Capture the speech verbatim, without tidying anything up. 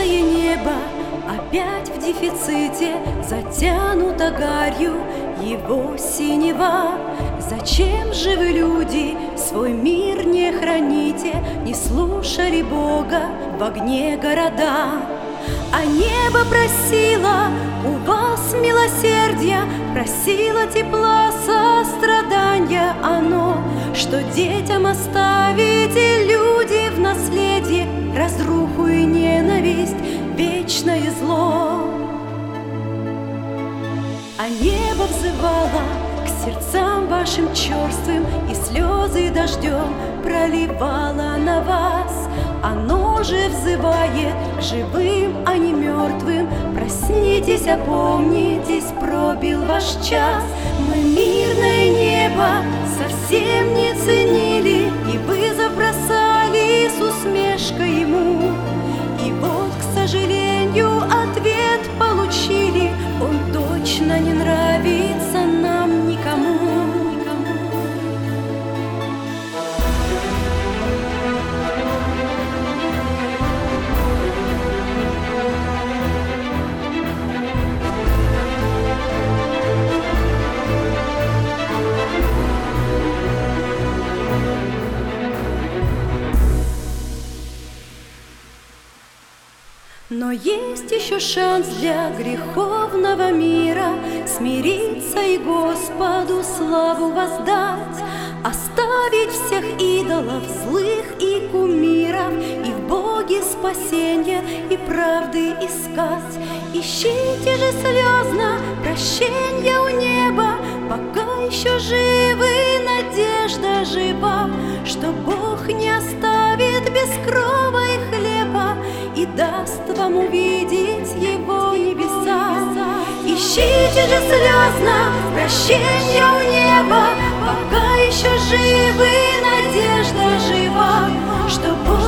Мирное небо опять в дефиците, затянуто гарью его синева. Зачем же вы, люди, свой мир не храните, не слушали Бога в огне города? А небо просило у вас милосердия, просило тепла, сострадания оно, что детям оставите, люди, в наследие разруху и ненависть, вечное зло. А небо взывало к сердцам вашим черствым, и слезы дождем проливало на вас. Оно же взывает к живым, а не мертвым: проснитесь, опомнитесь, пробил ваш час. Мы мирное небо совсем не ценили, и вызов бросали с усмешкой ему. И вот, к сожалению, ответ получили: он точно не нравится нам никому. Но есть еще шанс для греховного мира смириться и Господу славу воздать, оставить всех идолов злых и кумиров, и в Боге спасения и правды искать. Ищите же слезно прощения у неба, пока еще живы, надежда жива, что Бог не оставит без крова и хлеба и даст вам увидеть Его небеса. Ищите же слезно прощения у неба, пока еще живы, надежда жива, что Бог